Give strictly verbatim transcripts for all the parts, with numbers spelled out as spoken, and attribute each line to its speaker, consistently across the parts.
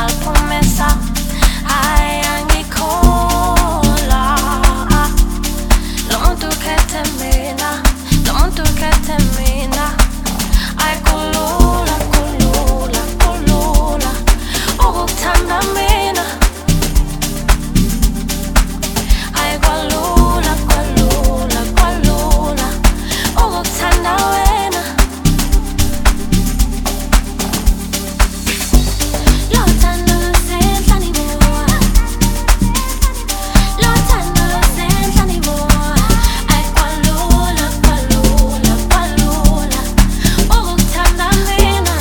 Speaker 1: ngaliphumisa. Hhayi angikholwa, lo muntu ukhethe mina, lo muntu ukhethe mina. Hhayi kulula, kulula, kulula ukukuthanda mina. Hhayi kwalula, kwalula, kwalula ukukuthanda wena. Lo thando lusenhlani bo, lo thando lusenhlani bo. Hhayi kwalula, kwalula, kwalula ukukuthanda mina.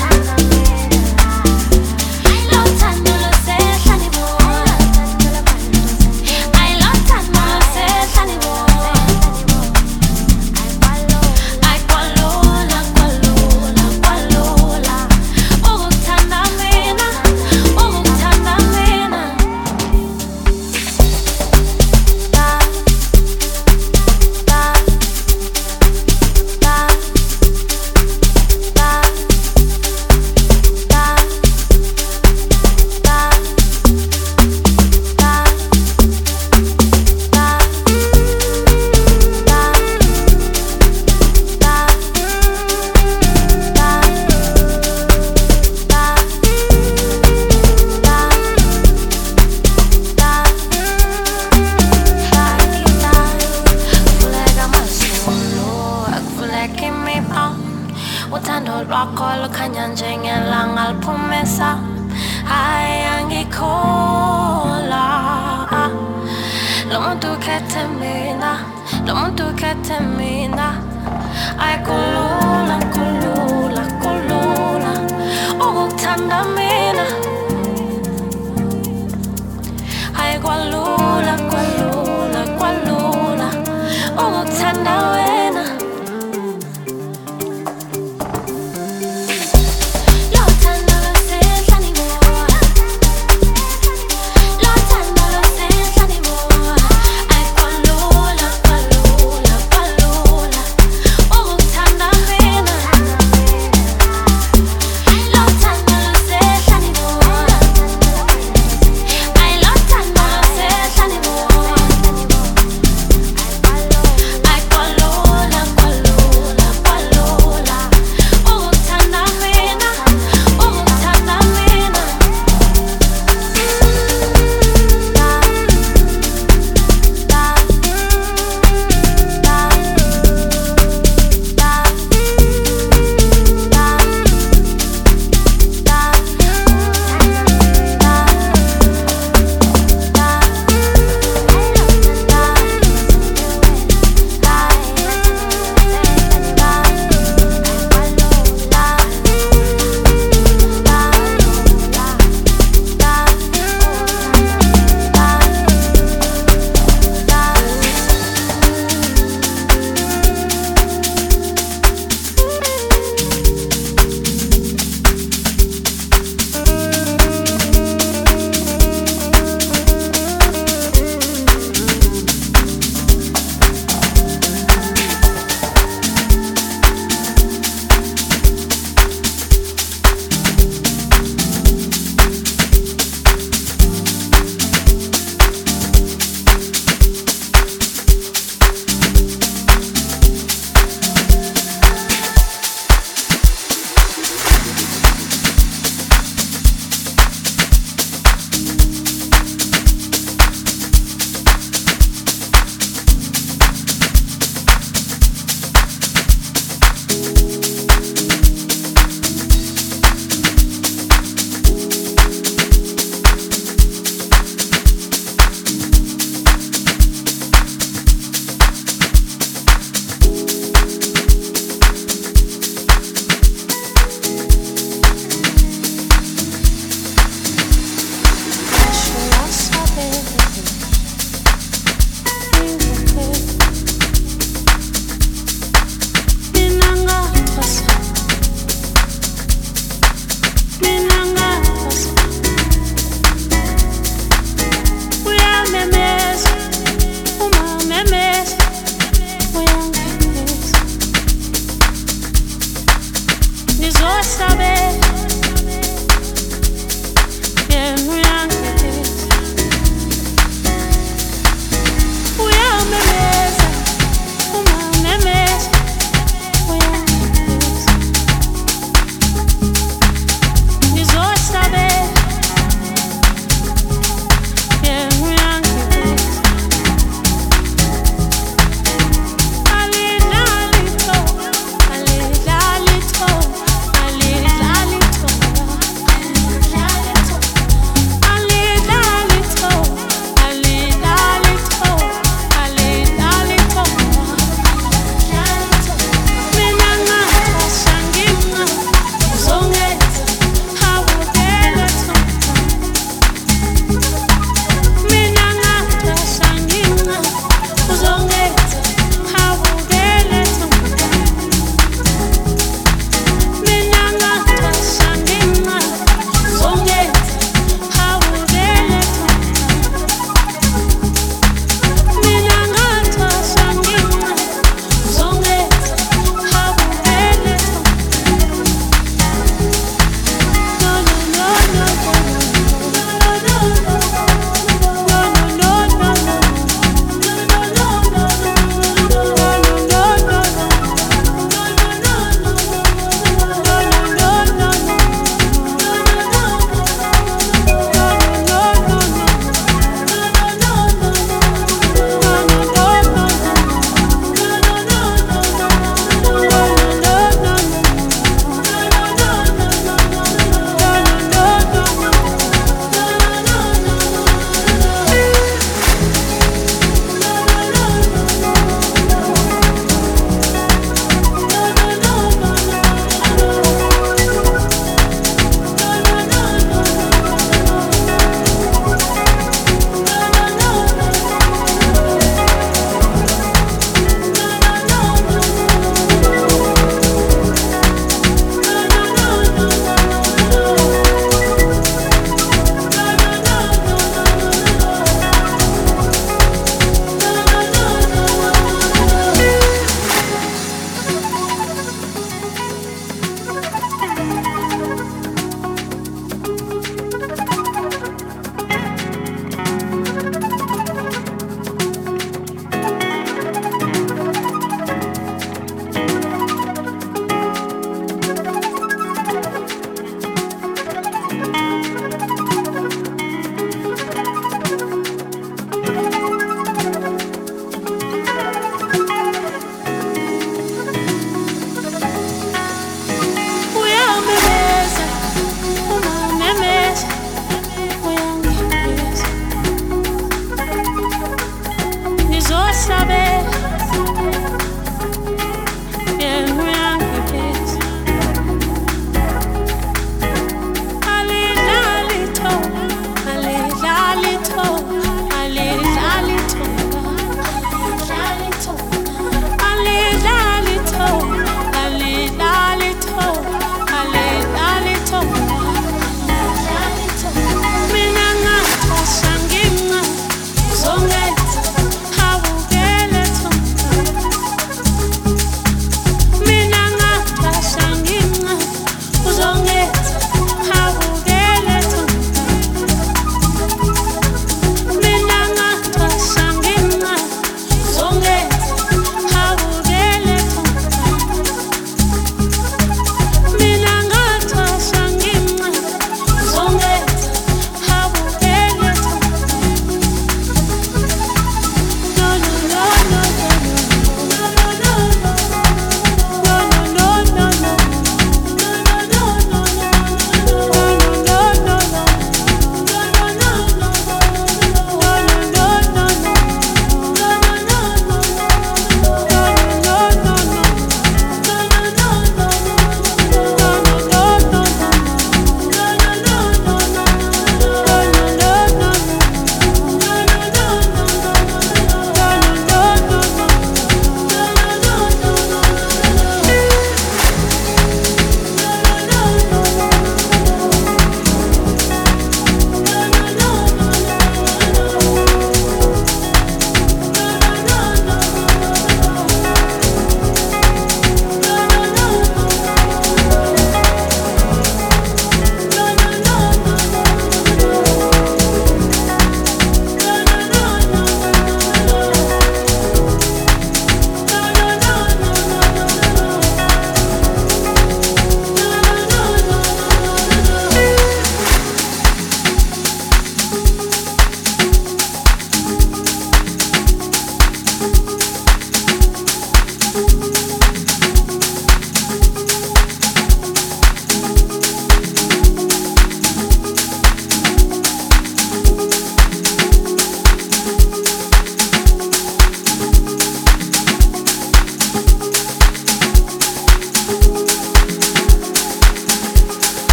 Speaker 1: Lo thando lusenhlani bo, hhayi lo thando lusenhlani bo. Hhayi kwalula, kwalula, kwalula ukukuthanda mina, ukukuthanda mina. Da, da, da, da, da, da, uthando lwakho lukhanya njengelanga liphumisa. Hhayi angikholwa, lo muntu ukhethe mina, lo muntu ukhethe mina. Hhayi kulula, kulula, kulula ukukuthanda mina. Hhayi kwalula, kwalula, kwalula ukukuthanda wena. Lo thando lusenhlani bo, lo thando lusenhlani bo. Hhayi kwalula, kwalula, kwalula ukukuthanda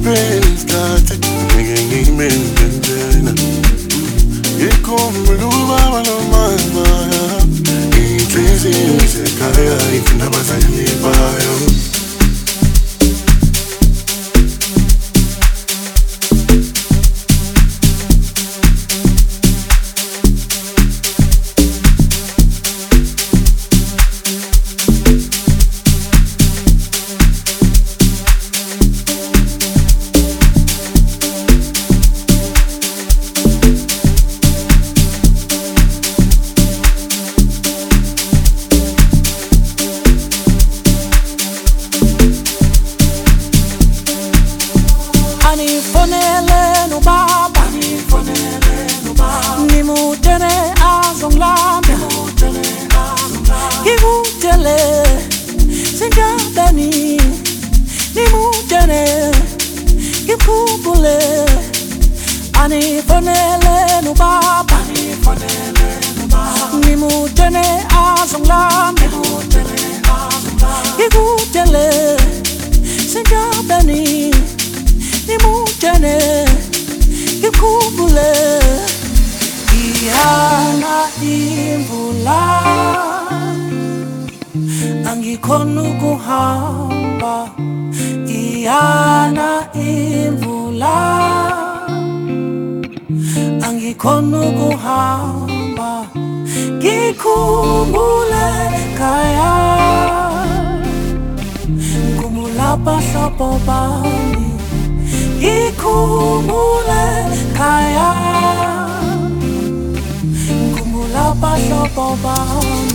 Speaker 2: isikhathi ngeke ngimenzela ikhumbula ubaba nomama inhliziyo isekhaya ifuna abazali bayo.
Speaker 3: Angikhona ukuhamba iyana imvula, angikhona ukuhamba ngikhumbule ekhaya, ngikhumbula abahlobo bami, ngikhumbule ekhaya, ngikhumbula abahlobo bami.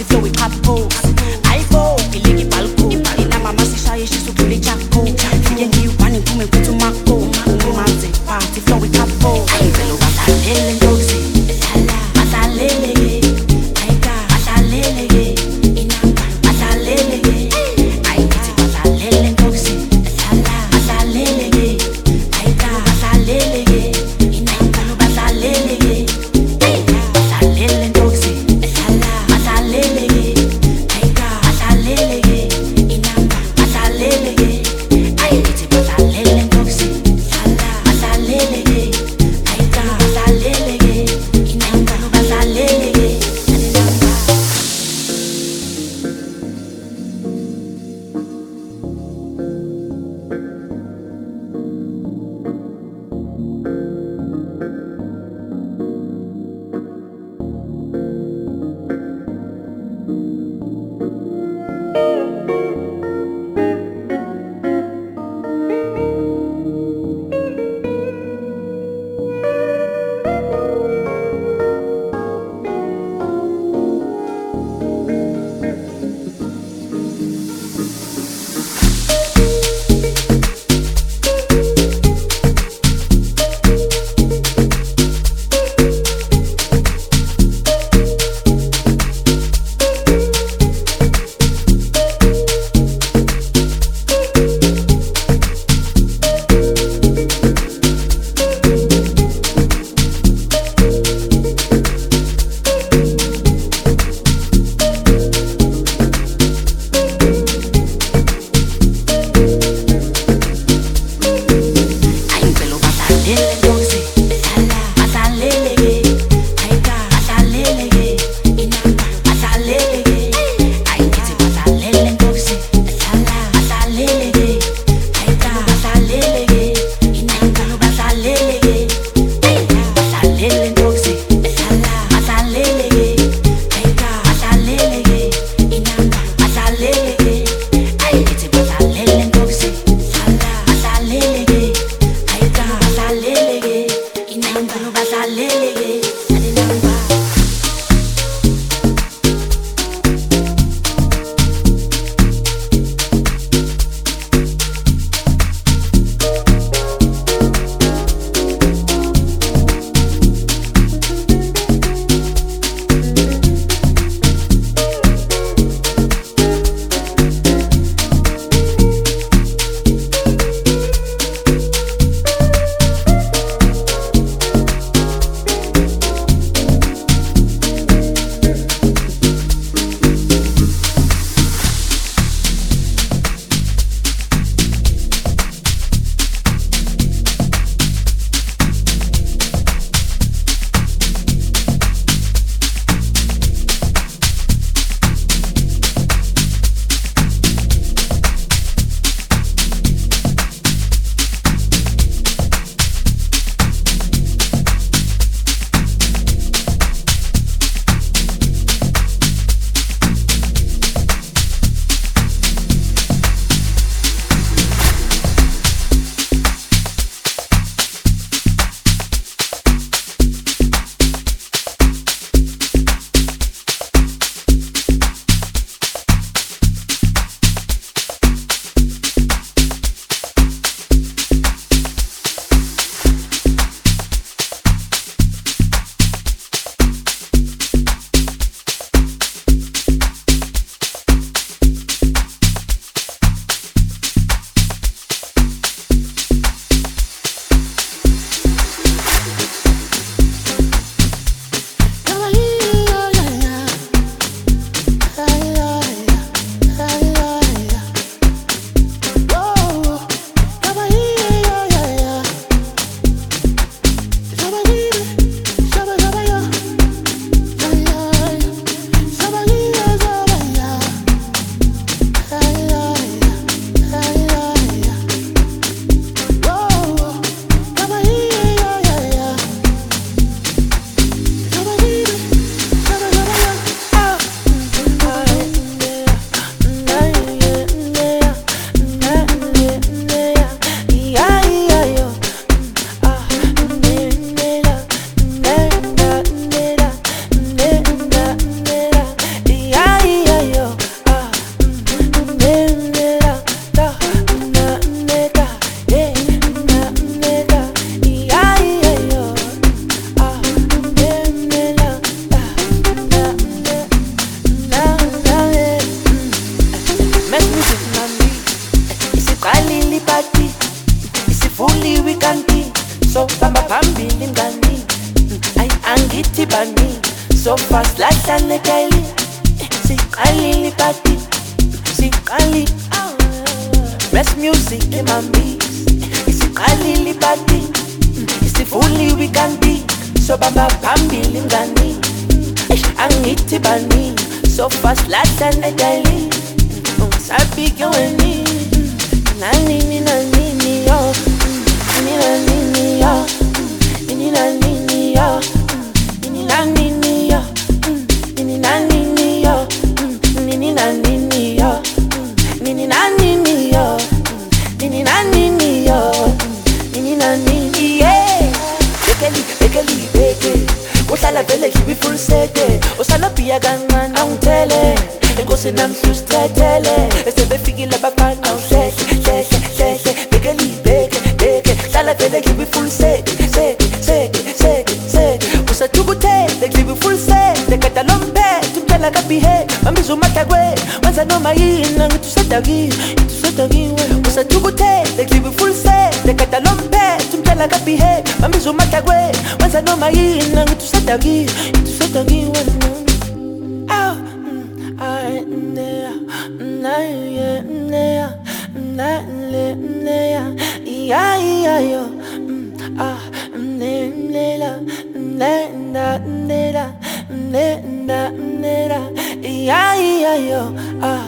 Speaker 4: party flow with couple. I go, iligi balko. Ina mama sishaye shisukuli chako. Fige ngi upani kume kutu mako. Umanze party flow with couple. Velo batalele ndozi. Batalele. Aika batalele. Ina batalele. Aika batalele ndozi. Batalele. Aika batalele. Ina batalele. Batalele ndozi. Batalele.
Speaker 3: so fast lahlane daily siqalile party siqali best music in my mix isiqalile party isifuli weekandi so baba phambili ngani angithi bani so fast lahlane daily ungisabike weni nani nina nini yo nina nini yo nina nini yo nina nini yo nina nini yo nina nini yo nina nini yo nina nini yo nina nini yeah bekeli bekeli beke uhlala vele ngibe full set usala pia kancane awungithele enkosi namhlustethele esebefikile abafana awuhlehle hlehle hlehle bekeli beke beke hlala vele ngibe full set set set set set usathukuthele ngibe full set ekada lomphethe umthala kabihe mambiza umahlakwe wenza noma yini ngithi usadakiwe ngithi usadakiwe usathukuthele ngibe full set ekada lomphethe umthala kabihe mambiza umahlakwe wenza noma yini ngithi usadakiwe ngithi usadakiwe ah I never, never, never, never, never, yeah, yeah, yo, ah, never, never, never, never, never, yeah, yeah, yo, ah,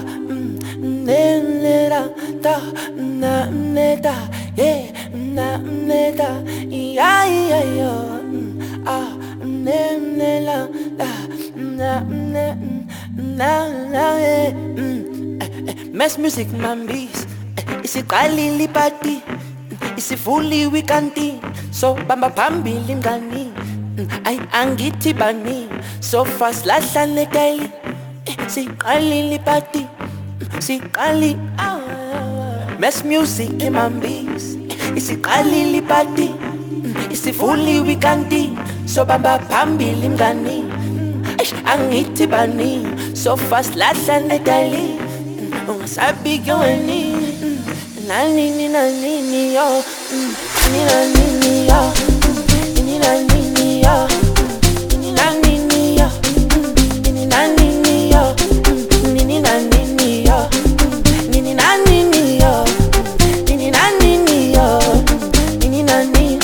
Speaker 3: never, da, na, neta, yeah, na, neta, yeah, yeah, yo, ah, never, da, na, na. Na na eh, mm, eh, eh, mess music mambies, eh, isiqalile party, isifuli weekandi, so bamba phambili ngani, ay angithi bani, so fast lahlane daily, eh, siqalile party, siqali, ah, mess music mambies, isiqalile party, isifuli weekandi, so bamba phambili ngani. Angithi bani so fast lahlane daily ungasabike weni nani nina nini yo nina nini yo nina nini yo nina nini yo nina nini yo nina nini yo nina nini yo nina nini yo nina nini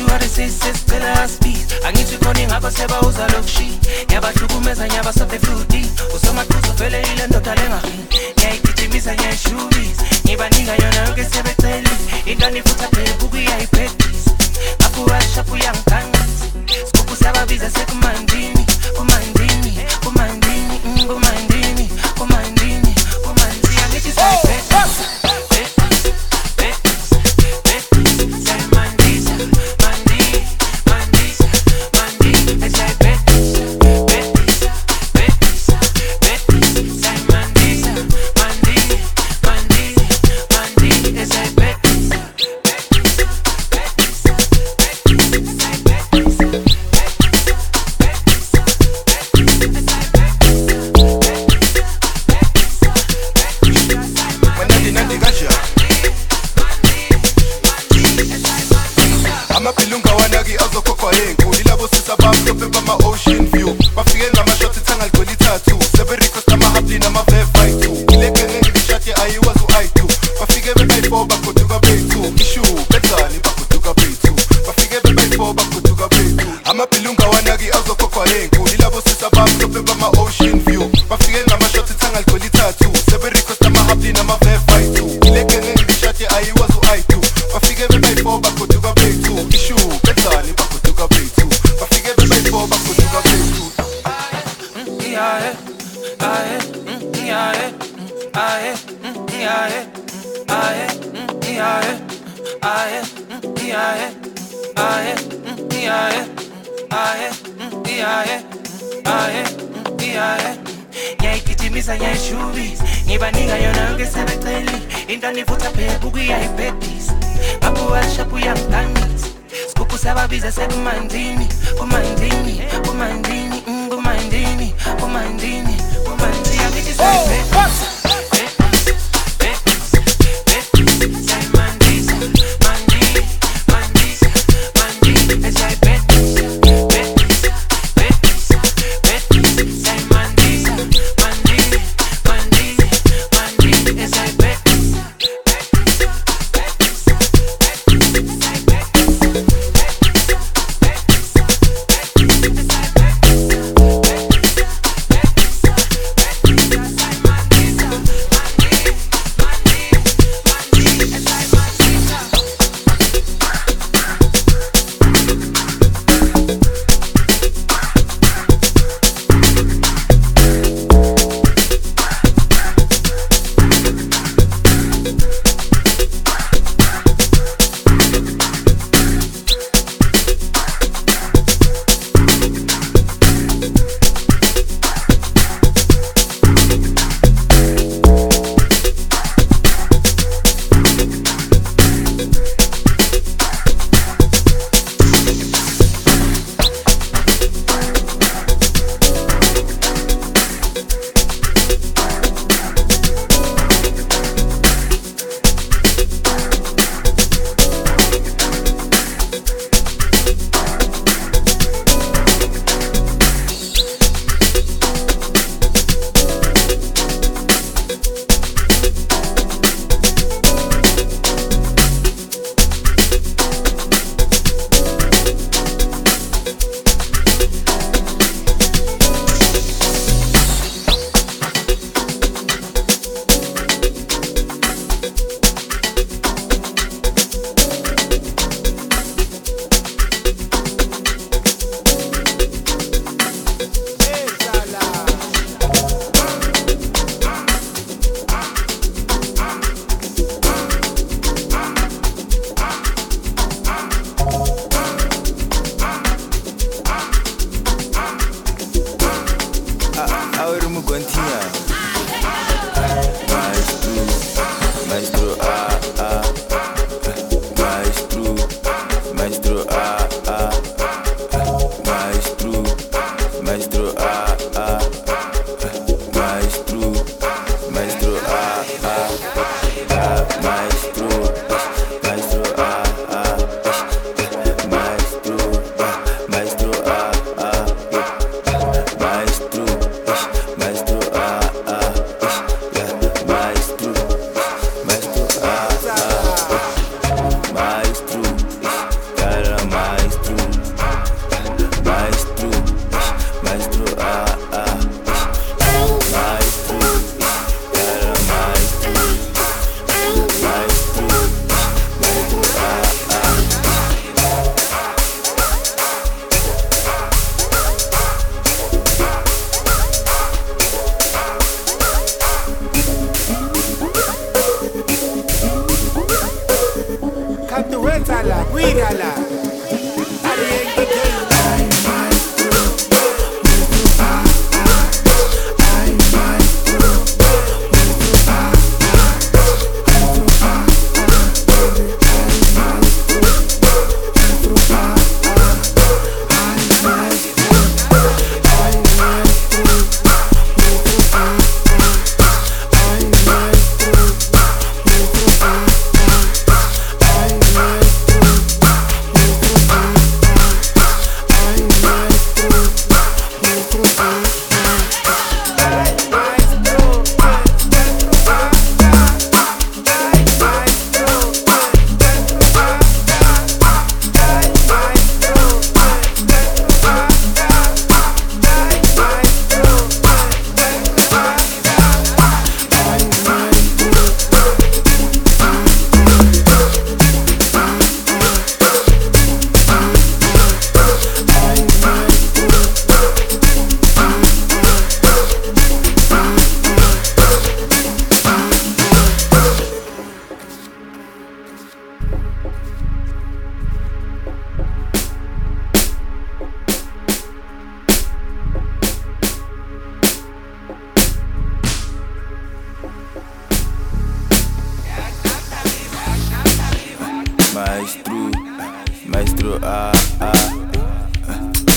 Speaker 5: Ujuwari sisicela speed angithi khona ingaba seba uzalokshi yabahlukumeza nyabasote futhi usomaqhuzu vele ile ndoda lengarini ngiyayigijimisa ngiyayishubisa ngibaninga yona yonke sebeceli into nifutha phela ukuyayiphetisa apuwashapu yangigangathi sikuphu sababiza sekumandini kumandini kumandini kumandini kumandini kumandini angithi sayiphetisa ngiyayigijimisa ngiyayishubisa ngibaninga yona yonke sebeceli into nifutha phela ukuyayiphetisa apuwashapu yangigangathi sikuphu sababiza sekumandini kumandini kumandini kumandini kumandini kumandini angithi sayiphetisa
Speaker 6: Maestro, cara, maestro.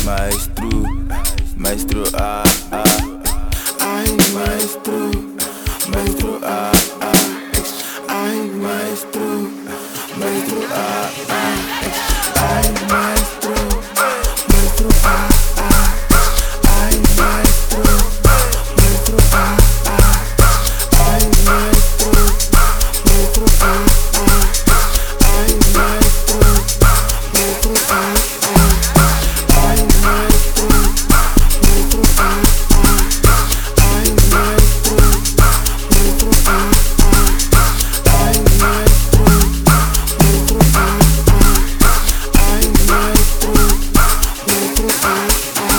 Speaker 6: Maestro, maestro, ah, ah.
Speaker 2: Ay, maestro, maestro, ah, ah. Ay, maestro, maestro, ah, ah. Ay, maestro, maestro, ah, ah. Ay, maestro, maestro, ah, ah. Ay, maestro, maestro, ah, ah. Ay, maestro, maestro, ah, ah. Ay, maestro, maestro, ah, ah. Ay, maestro, maestro, ah, ah. Ay, maestro, maestro, ah, ah. Ay, maestro, maestro, ah, ah.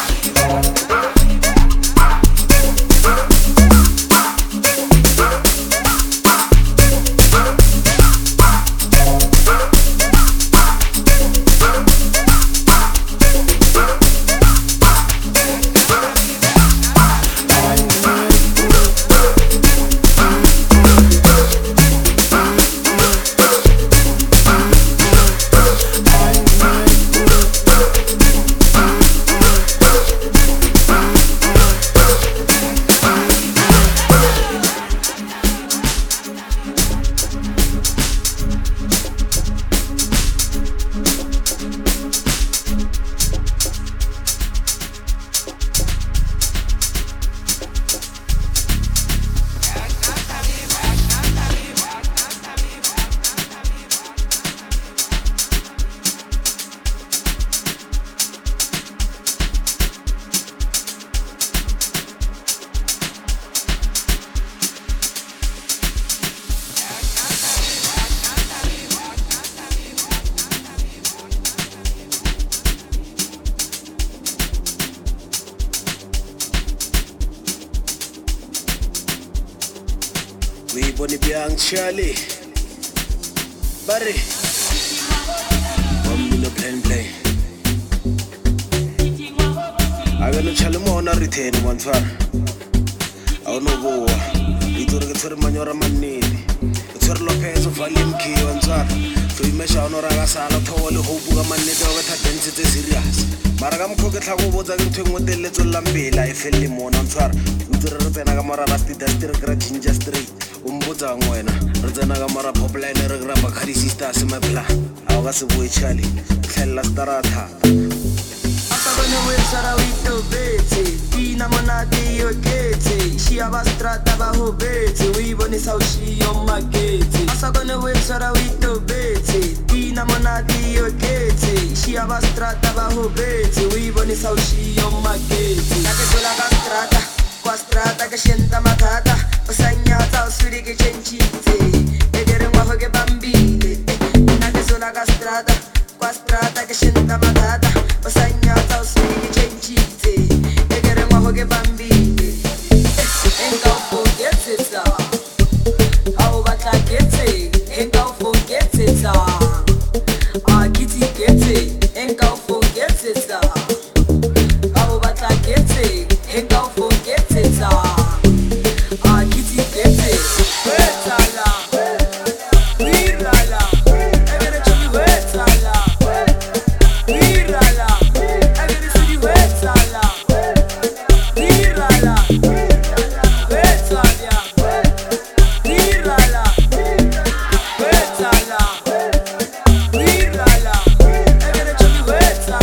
Speaker 7: We boni biang Charlie. Barry. One minute plain play. I got no chalamo na retain one far. I no go. We do get to manora manini. It's her Lopez of Valim key one far. To measure on a sala towel hope manito with a density serious. Maragam Kokatago was a little with the little lambe, I fell him on far. We do the Nagamara Rasti Destra Ginger Street. Umbuza ngwena rizana gamara popline regraba kharisista semapla awase boy Charlie tlhella starata
Speaker 8: Asabane we sarawito bete dina monati yo kete shia bastrata ba ho bete we boni saushi yo magete Asabane we sarawito bete dina monati yo kete shia bastrata ba ho bete we boni saushi yo magete naketola bastrata kwa strata che scenda matata Osagnata o suri che cencite Vedere un uovo che bambine Una che sola castrata Qua strata che scenda matata Osagnata o suri che cencite Vedere un uovo che bambine En kaufu getita Au bata gete En kaufu getita A giti gete En kaufu getita Au bata gete En kaufu getita Wait,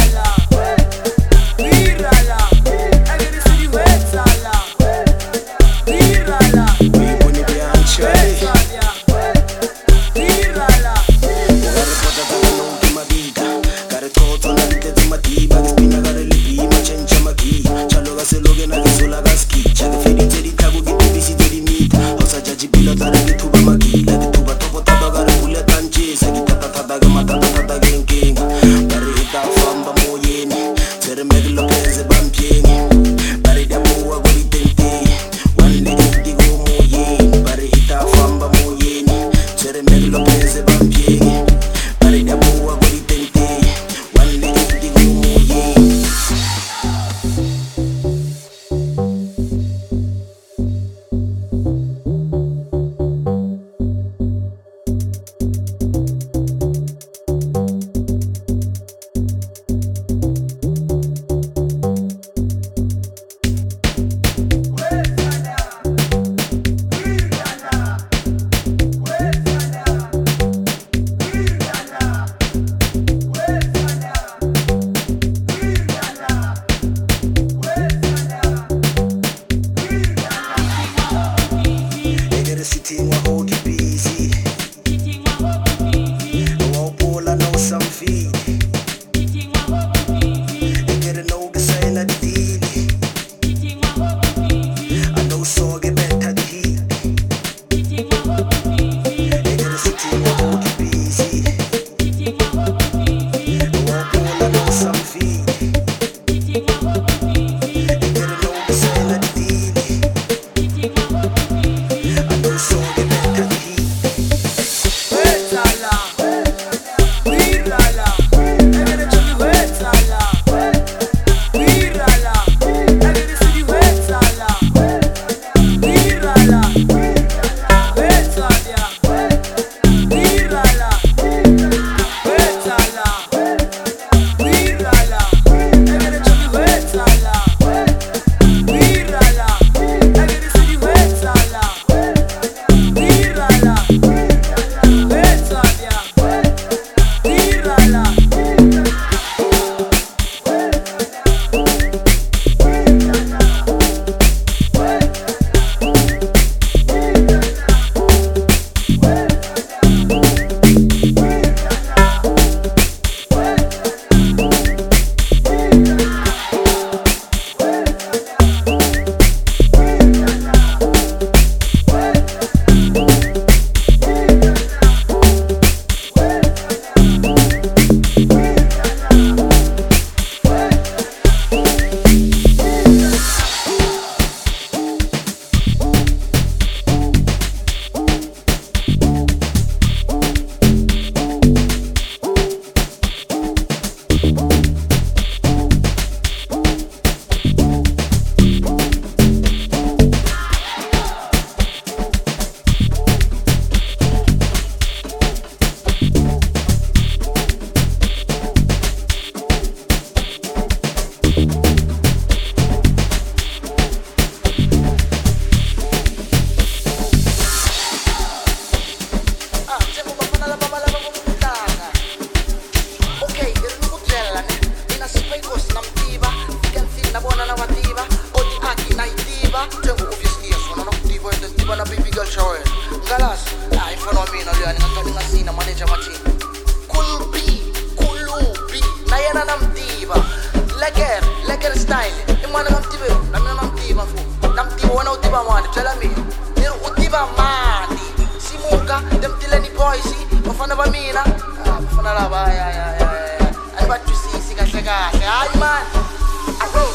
Speaker 8: style imwana ngamtibe nami ngamtiba fu namtiba wona utiba mani tshela mina ni utiba mani simuka demtileni boys bafana ba mina bafana laba ya ya ya ani ba twisisi kahle kahle hayi man bro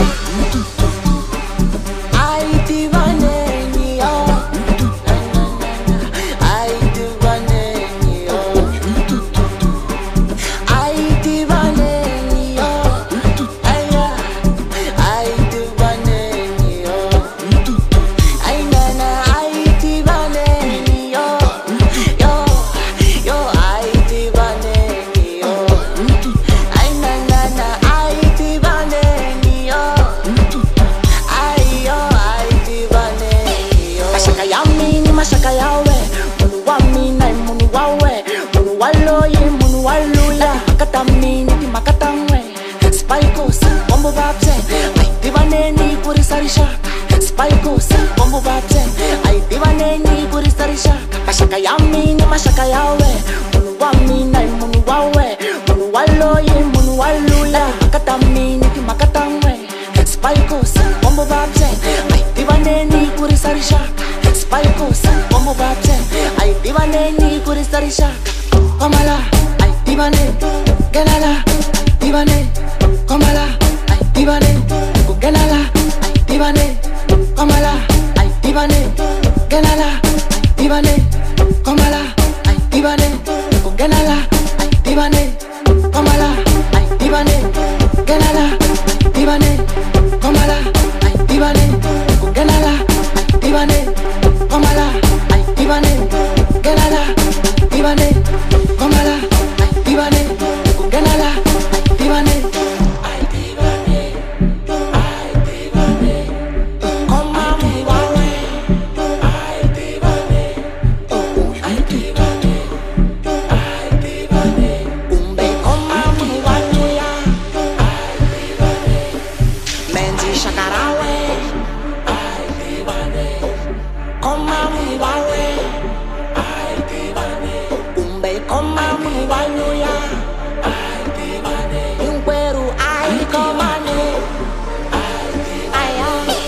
Speaker 3: I divaneni yo I divaneni yo I divaneni yo I divaneni yo I nana I divaneni yo yo yo I divaneni yo I nana I divaneni yo Mashaka yami ni mashaka yawe Munu wa mina munu wawe Munu waloye munu waluya Makata mini di makata mwe Spikos, bombo babse Ay divaneni kuri sarisha Spikos, bombo babse Ay divaneni kuri sarisha Mashaka yami ni mashaka yawe Munu wa mina munu wawe Munu waloye munu waluya Makata mini di makata mwe Spikos, bombo babse Ay divaneni kuri sarisha Spikos, bombo babse Ay divaneni kuri sarisha Komala, ay divane Genala, ay divane Komala, ay divane Genala, ay divane Komala, ay divane Genala, ay divane Komala, ay divane Genala, ay divane Komala, ay divane Genala, ay divane Komala, ay divane Genala, ay divane Komala, ay divane Genala, ay divane Komala, ay divane Genala, ay divane ay divane ay divane Koma muwawe ay divane ay divane ay divane Umbe koma muwawe ya ay divane Menzi shakarawe ay divane Koma muwawe ay divane Umbe koma muwawe ya ay divane Ingweru ay komane ay divane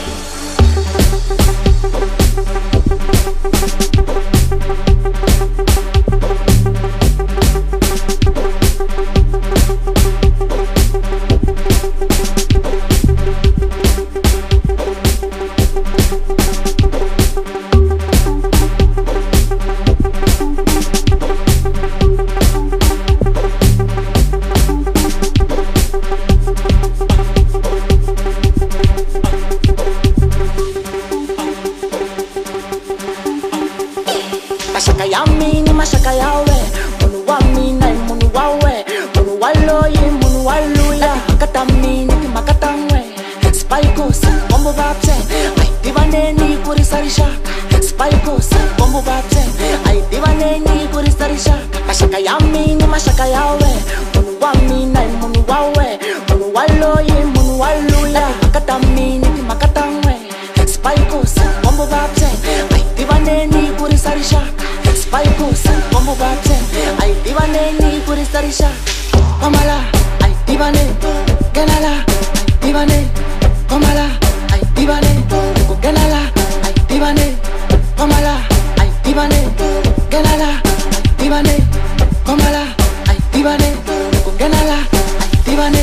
Speaker 3: Mashaka yami ni mashaka yawe Munu wa mina munu wawe Munu waloye munu waluya Makata mini ki makata mwe Spikos, bombo babse Ay divaneni kuri sarisha Spikos, bombo babse Ay divaneni kuri sarisha Mashaka yami ni mashaka yawe Munu wa mina munu wawe Munu waloye munu waluya Makata mini ki makata mwe Spikos, bombo babse Ay divaneni kuri sarisha Spikos, bombo babse Ay divaneni kuri sarisha Komala, ay divane Genala, ay divane Komala, ay divane Genala, ay divane Komala, ay divane Genala, ay divane Komala, ay divane Genala, ay divane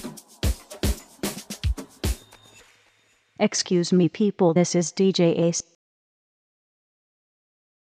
Speaker 9: Excuse me people, this is D J Ace.